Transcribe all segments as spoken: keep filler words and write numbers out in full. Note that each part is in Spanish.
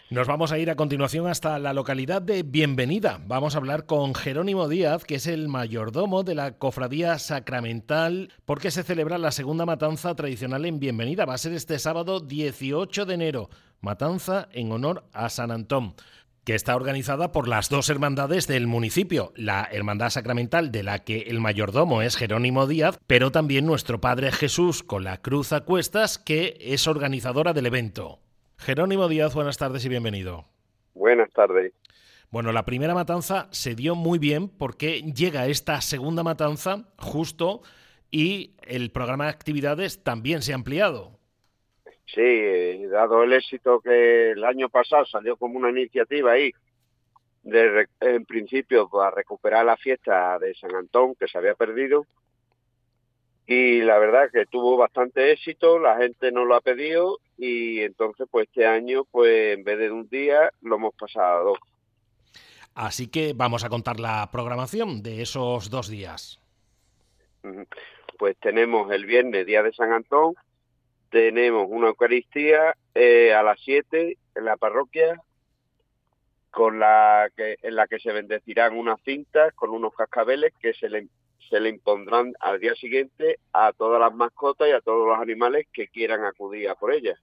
Nos vamos a ir a continuación hasta la localidad de Bienvenida. Vamos a hablar con Jerónimo Díaz, que es el mayordomo de la Cofradía Sacramental, porque se celebra la segunda matanza tradicional en Bienvenida. Va a ser este sábado dieciocho de enero, matanza en honor a San Antón, que está organizada por las dos hermandades del municipio, la Hermandad Sacramental, de la que el mayordomo es Jerónimo Díaz, pero también nuestro Padre Jesús con la cruz a cuestas, que es organizadora del evento. Jerónimo Díaz, buenas tardes y bienvenido. Buenas tardes. Bueno, la primera matanza se dio muy bien porque llega esta segunda matanza justo y el programa de actividades también se ha ampliado. Sí, eh, dado el éxito que el año pasado salió como una iniciativa ahí, de, en principio para recuperar la fiesta de San Antón que se había perdido, y la verdad que tuvo bastante éxito, la gente nos lo ha pedido y entonces pues este año pues en vez de un día lo hemos pasado a dos. Así que vamos a contar la programación de esos dos días. Pues tenemos el viernes, día de San Antón, tenemos una Eucaristía eh, a las siete en la parroquia, con la que en la que se bendecirán unas cintas con unos cascabeles que se le, se le impondrán al día siguiente a todas las mascotas y a todos los animales que quieran acudir a por ellas.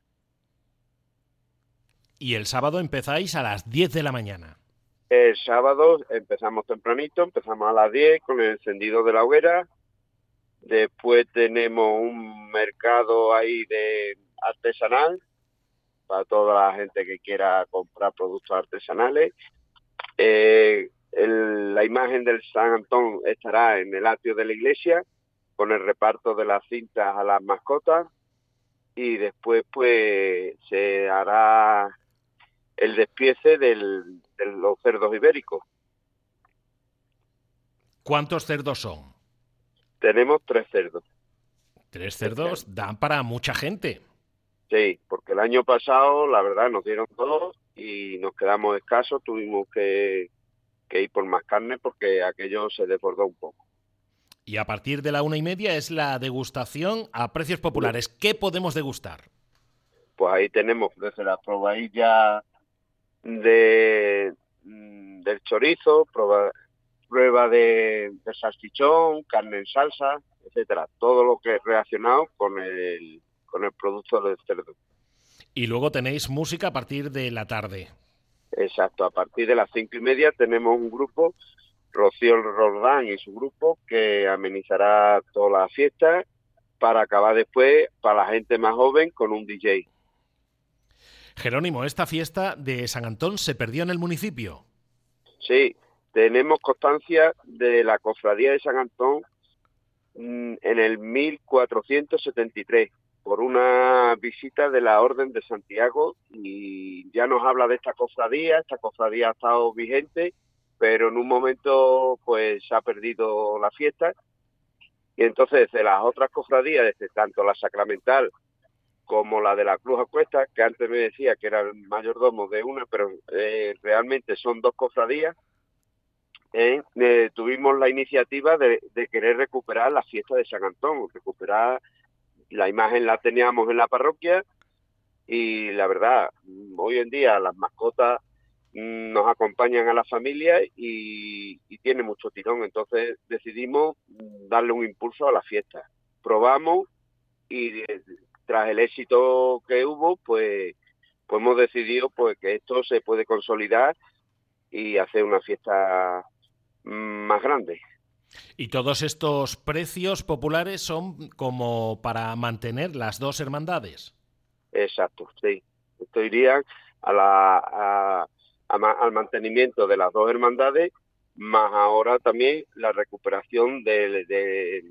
Y el sábado empezáis a las diez de la mañana. El sábado empezamos tempranito, empezamos a las diez con el encendido de la hoguera. Después tenemos un mercado ahí de artesanal para toda la gente que quiera comprar productos artesanales. Eh, el, la imagen del San Antón estará en el atrio de la iglesia con el reparto de las cintas a las mascotas y después pues se hará el despiece del, de los cerdos ibéricos. ¿Cuántos cerdos son? Tenemos tres cerdos. Tres cerdos dan para mucha gente. Sí, porque el año pasado, la verdad, nos dieron dos y nos quedamos escasos, tuvimos que, que ir por más carne porque aquello se desbordó un poco. Y a partir de la una y media es la degustación a precios populares. ¿Qué podemos degustar? Pues ahí tenemos desde la probadilla de, del chorizo, prueba, prueba de, de salchichón, carne en salsa, etcétera. Todo lo que es relacionado con el, con el producto del cerdo. Y luego tenéis música a partir de la tarde. Exacto, a partir de las cinco y media tenemos un grupo, Rocío Roldán y su grupo, que amenizará toda la fiesta para acabar después, para la gente más joven, con un D J. Jerónimo, ¿esta fiesta de San Antón se perdió en el municipio? Sí, tenemos constancia de la cofradía de San Antón en el mil cuatrocientos setenta y tres por una visita de la Orden de Santiago y ya nos habla de esta cofradía. Esta cofradía ha estado vigente, pero en un momento pues se ha perdido la fiesta y entonces de las otras cofradías, desde tanto la Sacramental como la de la Cruz a Cuestas, que antes me decía que era el mayordomo de una, pero eh, realmente son dos cofradías, eh, eh, tuvimos la iniciativa de, de querer recuperar la fiesta de San Antón, recuperar la imagen. La teníamos en la parroquia y la verdad, hoy en día las mascotas mmm, nos acompañan a la familia y, y tiene mucho tirón, entonces decidimos darle un impulso a la fiesta. Probamos y eh, tras el éxito que hubo, pues, pues hemos decidido pues que esto se puede consolidar y hacer una fiesta más grande. Y todos estos precios populares son como para mantener las dos hermandades. Exacto, sí. Esto iría a la, a, a, al mantenimiento de las dos hermandades, más ahora también la recuperación de, de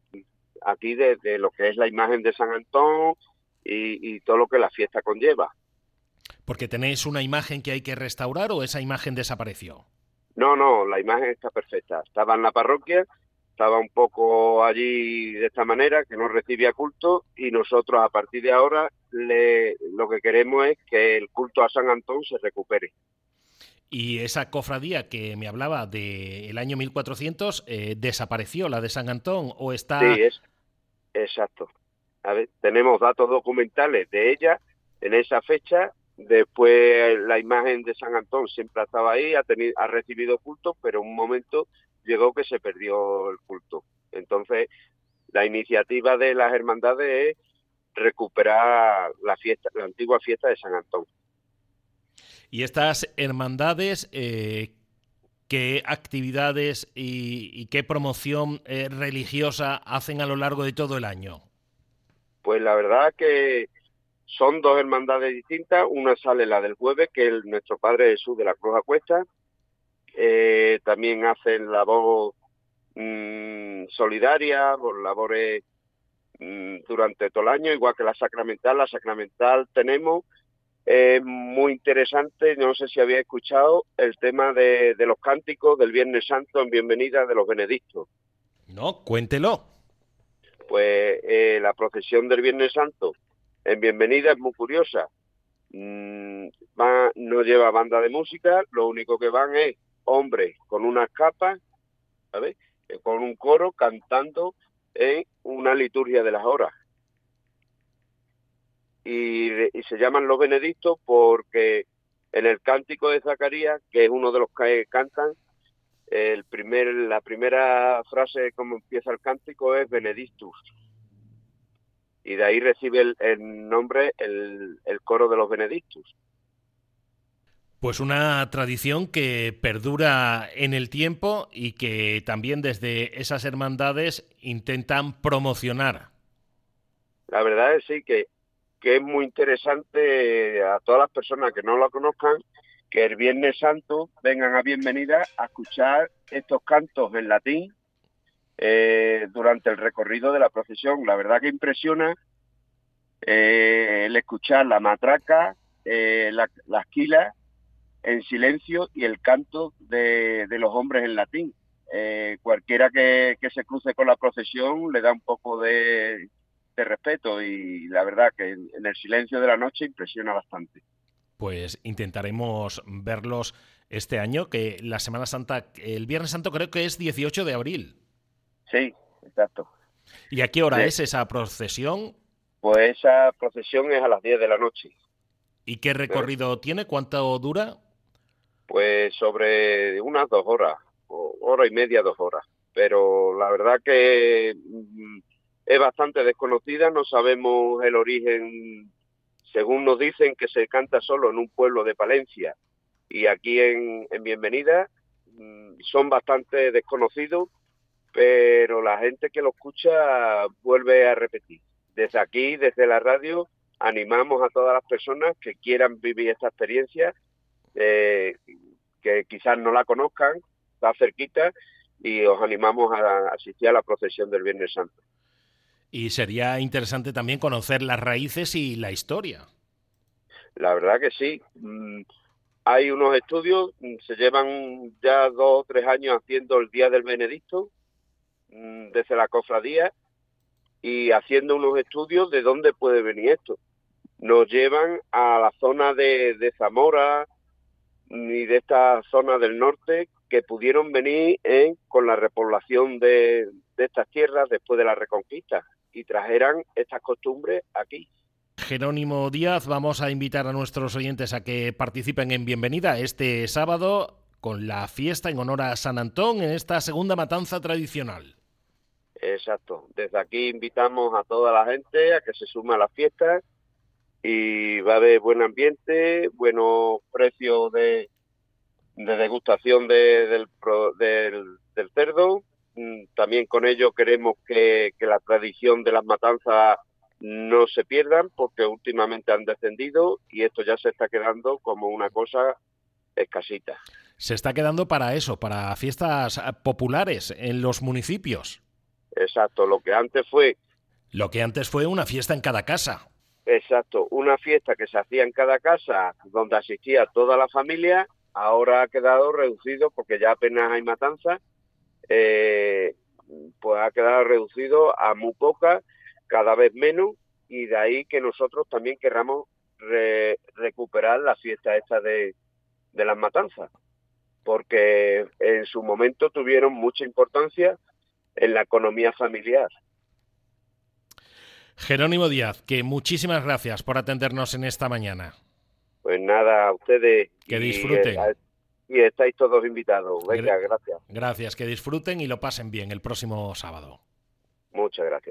aquí de, de lo que es la imagen de San Antón y, y todo lo que la fiesta conlleva. ¿Porque tenéis una imagen que hay que restaurar o esa imagen desapareció? No, no, la imagen está perfecta. Estaba en la parroquia, estaba un poco allí de esta manera, que no recibía culto, y nosotros a partir de ahora le, lo que queremos es que el culto a San Antón se recupere. Y esa cofradía que me hablaba del año mil cuatrocientos, eh, ¿desapareció la de San Antón o está...? Sí, es exacto. A ver, tenemos datos documentales de ella en esa fecha Después la imagen de San Antón siempre estaba ahí, ha, tenido, ha recibido culto, pero en un momento llegó que se perdió el culto. Entonces, la iniciativa de las hermandades es recuperar la fiesta, la antigua fiesta de San Antón. Y estas hermandades, eh, ¿qué actividades y, y qué promoción eh, religiosa hacen a lo largo de todo el año? Pues la verdad que son dos hermandades distintas. Una sale la del jueves, que es nuestro Padre Jesús de la Cruz a Cuesta. Eh, también hacen labor mmm, solidaria, por labores mmm, durante todo el año, igual que la sacramental. La sacramental tenemos, es eh, muy interesante, no sé si había escuchado el tema de, de los cánticos del Viernes Santo en Bienvenida de los Benedictos. No, cuéntelo. Pues eh, la procesión del Viernes Santo en Bienvenida es muy curiosa. Mm, va, no lleva banda de música, lo único que van es hombres con unas capas, ¿sabes? Con un coro cantando en una liturgia de las horas. Y, y se llaman los Benedictos porque en el cántico de Zacarías, que es uno de los que cantan, el primer, la primera frase como empieza el cántico es Benedictus. Y de ahí recibe el, el nombre el, el coro de los Benedictus. Pues una tradición que perdura en el tiempo y que también desde esas hermandades intentan promocionar. La verdad es sí que, que es muy interesante a todas las personas que no la conozcan, que el Viernes Santo vengan a Bienvenida a escuchar estos cantos en latín eh, durante el recorrido de la procesión. La verdad que impresiona eh, el escuchar la matraca, eh, la, las quilas en silencio y el canto de, de los hombres en latín. Eh, cualquiera que, que se cruce con la procesión le da un poco de, de respeto y la verdad que en, en el silencio de la noche impresiona bastante. Pues intentaremos verlos este año, que la Semana Santa, el Viernes Santo creo que es dieciocho de abril. Sí, exacto. ¿Y a qué hora sí. es esa procesión? Pues esa procesión es a las diez de la noche. ¿Y qué recorrido ¿Eh? tiene? ¿Cuánto dura? Pues sobre unas dos horas, o hora y media, dos horas. Pero la verdad que mm, es bastante desconocida, no sabemos el origen. Según nos dicen que se canta solo en un pueblo de Palencia y aquí en, en Bienvenida mmm, son bastante desconocidos, pero la gente que lo escucha vuelve a repetir. Desde aquí, desde la radio, animamos a todas las personas que quieran vivir esta experiencia, eh, que quizás no la conozcan, está cerquita, y os animamos a asistir a la procesión del Viernes Santo. Y sería interesante también conocer las raíces y la historia. La verdad que sí. Mm, hay unos estudios, se llevan ya dos o tres años haciendo el Día del Benedicto mm, desde la cofradía y haciendo unos estudios de dónde puede venir esto. Nos llevan a la zona de, de Zamora y de esta zona del norte que pudieron venir en, con la repoblación de, de estas tierras después de la Reconquista y trajeran estas costumbres aquí. Jerónimo Díaz, vamos a invitar a nuestros oyentes a que participen en Bienvenida este sábado con la fiesta en honor a San Antón en esta segunda matanza tradicional. Exacto. Desde aquí invitamos a toda la gente a que se sume a las fiestas y va a haber buen ambiente, buenos precios de, de degustación de, del, del, del cerdo. También con ello queremos que, que la tradición de las matanzas no se pierdan porque últimamente han descendido y esto ya se está quedando como una cosa escasita. Se está quedando para eso, para fiestas populares en los municipios. Exacto, lo que antes fue... Lo que antes fue una fiesta en cada casa. Exacto, una fiesta que se hacía en cada casa donde asistía toda la familia, ahora ha quedado reducido porque ya apenas hay matanzas, eh, pues ha quedado reducido a muy pocas, cada vez menos, y de ahí que nosotros también querramos re, recuperar la fiesta esta de, de las matanzas, porque en su momento tuvieron mucha importancia en la economía familiar. Jerónimo Díaz, que muchísimas gracias por atendernos en esta mañana. Pues nada, a ustedes. Que disfruten. Y, y estáis todos invitados. Venga, gracias. Gracias, que disfruten y lo pasen bien el próximo sábado. Muchas gracias.